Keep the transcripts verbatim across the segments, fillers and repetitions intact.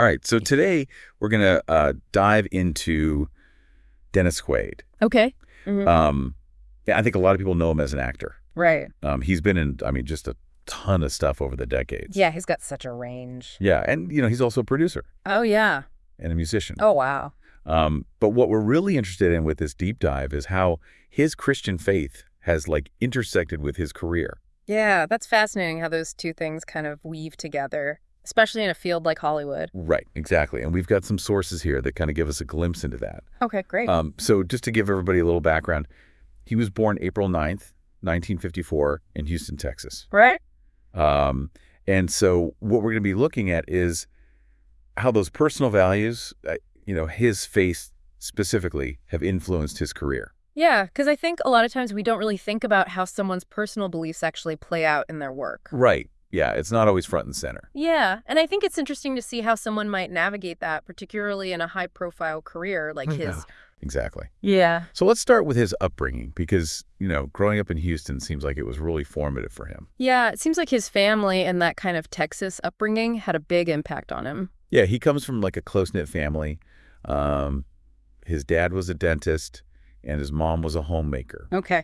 All right, so today we're going to uh, dive into Dennis Quaid. Okay. Mm-hmm. Um, yeah, I think a lot of people know him as an actor. Right. Um, he's been in, I mean, just a ton of stuff over the decades. Yeah, he's got such a range. Yeah, and, you know, he's also a producer Oh, yeah. and a musician. Oh, wow. Um, but what we're really interested in with this deep dive is how his Christian faith has, like, intersected with his career. Yeah, that's fascinating how those two things kind of weave together, especially in a field like Hollywood. Right, exactly. And we've got some sources here that kind of give us a glimpse into that. Okay, great. Um, so just to give everybody a little background, he was born April ninth, nineteen fifty-four in Houston, Texas. Right. Um, and so what we're going to be looking at is how those personal values, uh, you know, his faith specifically, have influenced his career. Yeah, because I think a lot of times we don't really think about how someone's personal beliefs actually play out in their work. Right. Yeah, it's not always front and center. Yeah, and I think it's interesting to see how someone might navigate that, particularly in a high-profile career like his. Exactly. Yeah. So let's start with his upbringing because, you know, growing up in Houston seems like it was really formative for him. Yeah, it seems like his family and that kind of Texas upbringing had a big impact on him. Yeah, he comes from like a close-knit family. Um, his dad was a dentist and his mom was a homemaker. Okay.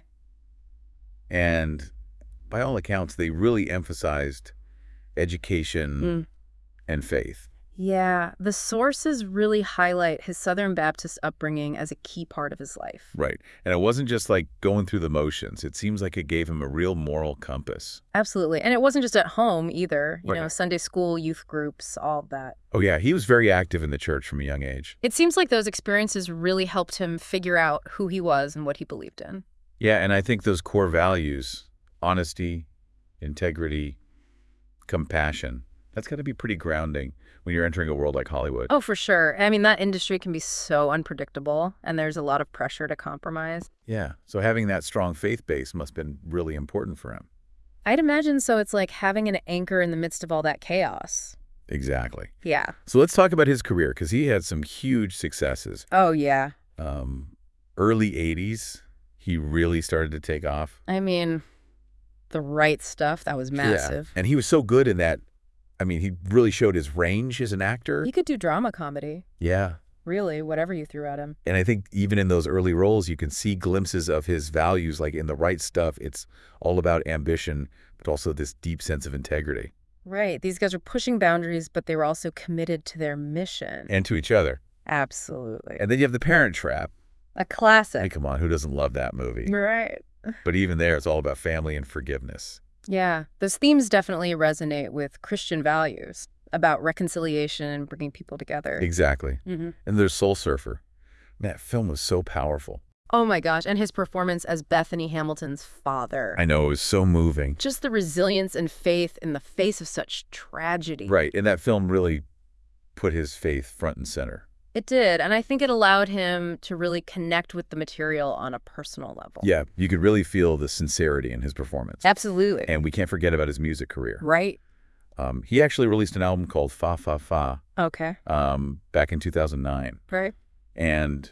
And by all accounts, they really emphasized education Mm. and faith. Yeah, the sources really highlight his Southern Baptist upbringing as a key part of his life. Right. And it wasn't just like going through the motions. It seems like it gave him a real moral compass. Absolutely. And it wasn't just at home either. You Right. know, Sunday school, youth groups, all of that. Oh, yeah. He was very active in the church from a young age. It seems like those experiences really helped him figure out who he was and what he believed in. Yeah. And I think those core values, honesty, integrity, compassion, that's got to be pretty grounding when you're entering a world like Hollywood. Oh, for sure. I mean, that industry can be so unpredictable, and there's a lot of pressure to compromise. Yeah. So having that strong faith base must have been really important for him. I'd imagine so. It's like having an anchor in the midst of all that chaos. Exactly. Yeah. So let's talk about his career because he had some huge successes. Oh, yeah. Um, early eighties, he really started to take off. I mean, the right stuff, that was massive. Yeah. And he was so good in that. I mean, he really showed his range as an actor. He could do drama comedy. Yeah. Really, whatever you threw at him. And I think even in those early roles, you can see glimpses of his values, like in The Right Stuff. It's all about ambition, but also this deep sense of integrity. Right. These guys were pushing boundaries, but they were also committed to their mission. And to each other. Absolutely. And then you have The Parent Trap. A classic. Hey, come on, who doesn't love that movie? Right. But even there, it's all about family and forgiveness. Yeah, those themes definitely resonate with Christian values about reconciliation and bringing people together. Exactly. Mm-hmm. And there's Soul Surfer. Man, that film was so powerful. Oh my gosh, and his performance as Bethany Hamilton's father. I know, it was so moving. Just the resilience and faith in the face of such tragedy. Right, and that film really put his faith front and center. It did, and I think it allowed him to really connect with the material on a personal level. Yeah, you could really feel the sincerity in his performance. Absolutely. And we can't forget about his music career. Right. Um, he actually released an album called Fa Fa Fa Okay. um, back in two thousand nine. Right. And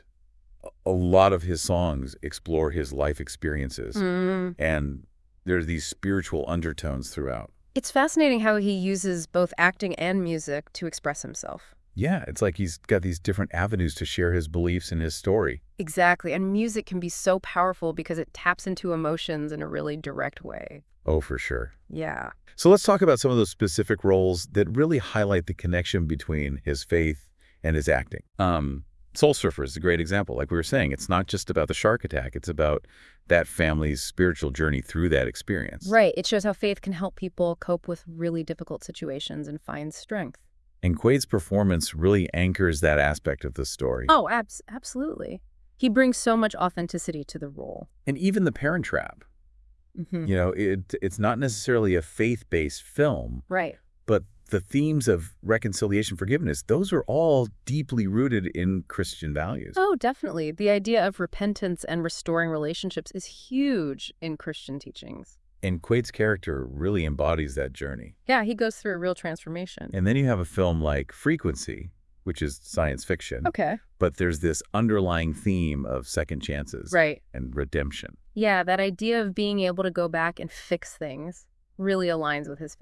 a lot of his songs explore his life experiences. Mm. And there's these spiritual undertones throughout. It's fascinating how he uses both acting and music to express himself. Yeah, it's like he's got these different avenues to share his beliefs and his story. Exactly. And music can be so powerful because it taps into emotions in a really direct way. Oh, for sure. Yeah. So let's talk about some of those specific roles that really highlight the connection between his faith and his acting. Um, Soul Surfer is a great example. Like we were saying, it's not just about the shark attack. It's about that family's spiritual journey through that experience. Right. It shows how faith can help people cope with really difficult situations and find strength. And Quaid's performance really anchors that aspect of the story. Oh, abs absolutely. He brings so much authenticity to the role. And even The Parent Trap. Mm-hmm. You know, it it's not necessarily a faith-based film, Right. but the themes of reconciliation, forgiveness, those are all deeply rooted in Christian values. Oh, definitely. The idea of repentance and restoring relationships is huge in Christian teachings. And Quaid's character really embodies that journey. Yeah, he goes through a real transformation. And then you have a film like Frequency, which is science fiction. Okay. But there's this underlying theme of second chances Right. and redemption. Yeah, that idea of being able to go back and fix things really aligns with his faith.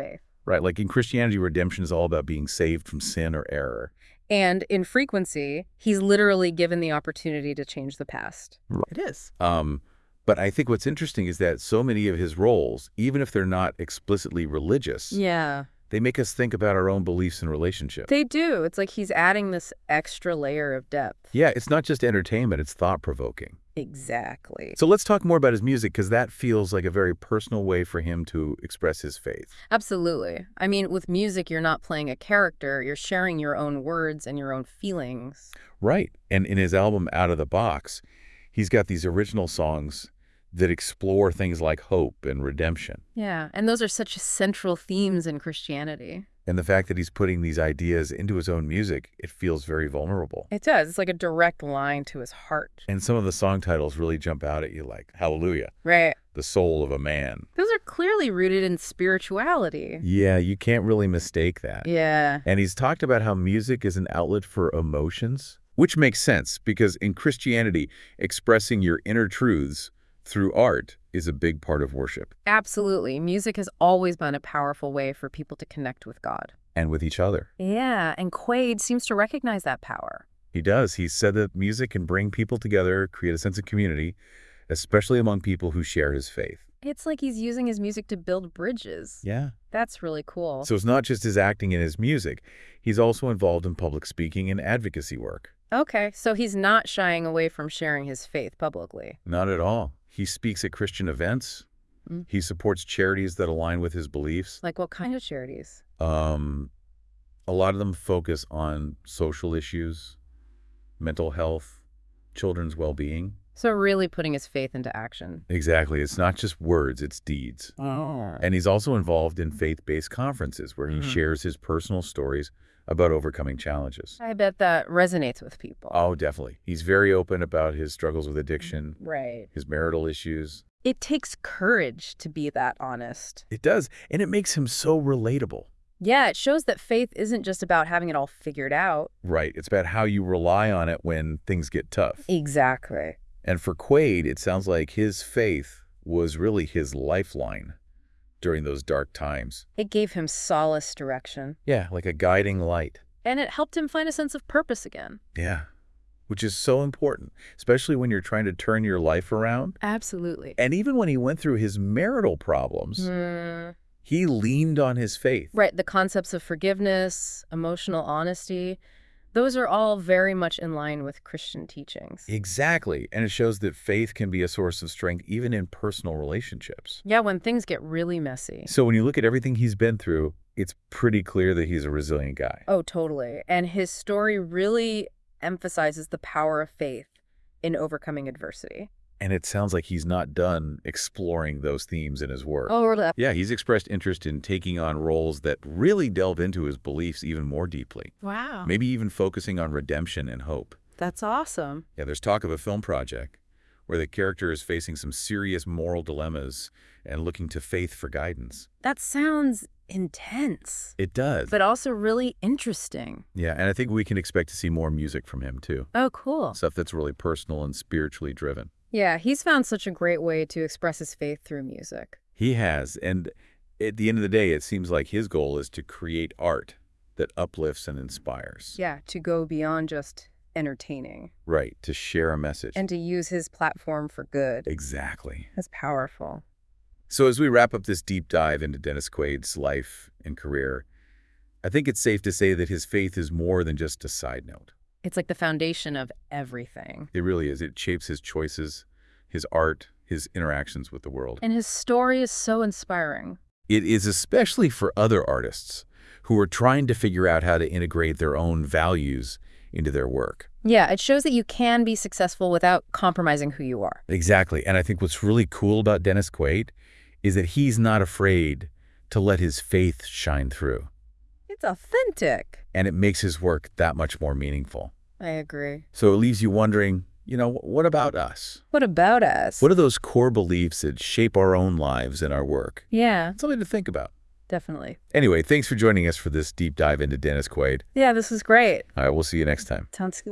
Right, like in Christianity, redemption is all about being saved from sin or error. And in Frequency, he's literally given the opportunity to change the past. Right. It is. Um, but I think what's interesting is that so many of his roles, even if they're not explicitly religious, Yeah. they make us think about our own beliefs and relationships. They do. It's like he's adding this extra layer of depth. Yeah, it's not just entertainment, it's thought-provoking. Exactly. So let's talk more about his music, because that feels like a very personal way for him to express his faith. Absolutely. I mean, with music, you're not playing a character. You're sharing your own words and your own feelings. Right. And in his album Out of the Box, he's got these original songs that explore things like hope and redemption. Yeah, and those are such central themes in Christianity. And the fact that he's putting these ideas into his own music, it feels very vulnerable. It does. It's like a direct line to his heart. And some of the song titles really jump out at you, like Hallelujah, Right. The Soul of a Man. Those are clearly rooted in spirituality. Yeah, you can't really mistake that. Yeah. And he's talked about how music is an outlet for emotions, which makes sense because in Christianity, expressing your inner truths through art is a big part of worship. Absolutely. Music has always been a powerful way for people to connect with God. And with each other. Yeah, and Quaid seems to recognize that power. He does. He said that music can bring people together, create a sense of community, especially among people who share his faith. It's like he's using his music to build bridges. Yeah. That's really cool. So it's not just his acting and his music. He's also involved in public speaking and advocacy work. Okay, so he's not shying away from sharing his faith publicly. Not at all. He speaks at Christian events. Mm. He supports charities that align with his beliefs. Like what kind of charities? Um, a lot of them focus on social issues, mental health, children's well-being. So really putting his faith into action. Exactly. It's not just words, it's deeds. Oh. And he's also involved in faith-based conferences where he Mhm. shares his personal stories about overcoming challenges. I bet that resonates with people. Oh, definitely. He's very open about his struggles with addiction, Right. his marital issues. It takes courage to be that honest. It does, and it makes him so relatable. Yeah, it shows that faith isn't just about having it all figured out. Right. It's about how you rely on it when things get tough. Exactly. And for Quaid, it sounds like his faith was really his lifeline during those dark times. It gave him solace direction. Yeah, like a guiding light. And it helped him find a sense of purpose again. Yeah, which is so important, especially when you're trying to turn your life around. Absolutely. And even when he went through his marital problems, Mm. he leaned on his faith. Right, the concepts of forgiveness, emotional honesty, those are all very much in line with Christian teachings. Exactly. And it shows that faith can be a source of strength even in personal relationships. Yeah, when things get really messy. So when you look at everything he's been through, it's pretty clear that he's a resilient guy. Oh, totally. And his story really emphasizes the power of faith in overcoming adversity. And it sounds like he's not done exploring those themes in his work. Oh, that. Yeah, he's expressed interest in taking on roles that really delve into his beliefs even more deeply. Wow. Maybe even focusing on redemption and hope. That's awesome. Yeah, there's talk of a film project where the character is facing some serious moral dilemmas and looking to faith for guidance. That sounds intense, It does. but also really interesting. Yeah, and I think we can expect to see more music from him too. Oh, cool. Stuff that's really personal and spiritually driven. Yeah, he's found such a great way to express his faith through music. He has, and at the end of the day, it seems like his goal is to create art that uplifts and inspires. Yeah, to go beyond just entertaining Right, to share a message. and to use his platform for good. Exactly. That's powerful. So as we wrap up this deep dive into Dennis Quaid's life and career, I think it's safe to say that his faith is more than just a side note. It's like the foundation of everything. It really is. It shapes his choices, his art, his interactions with the world. And his story is so inspiring. It is especially for other artists who are trying to figure out how to integrate their own values into their work. Yeah, it shows that you can be successful without compromising who you are. Exactly. And I think what's really cool about Dennis Quaid is that he's not afraid to let his faith shine through. It's authentic. And it makes his work that much more meaningful. I agree. So it leaves you wondering, you know, what about us? What about us? What are those core beliefs that shape our own lives and our work? Yeah, Something to think about. definitely. Anyway, thanks for joining us for this deep dive into Dennis Quaid. Yeah, this was great. All right, we'll see you next time. Sounds good.